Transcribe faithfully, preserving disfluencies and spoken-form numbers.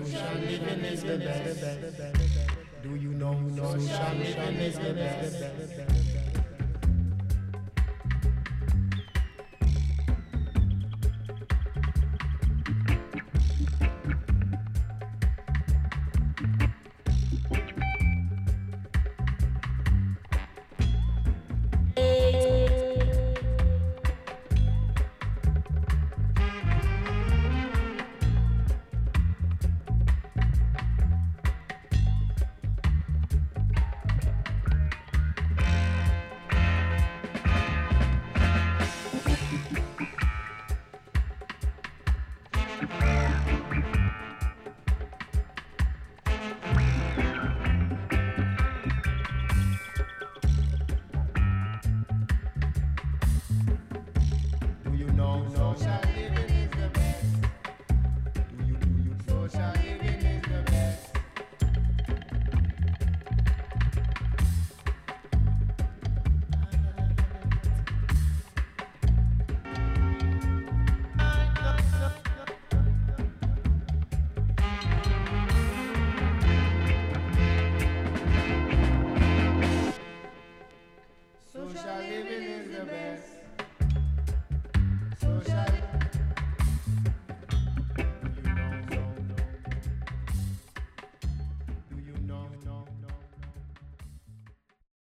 social living is the best? Do you know social living is the best? Social living is the best. Social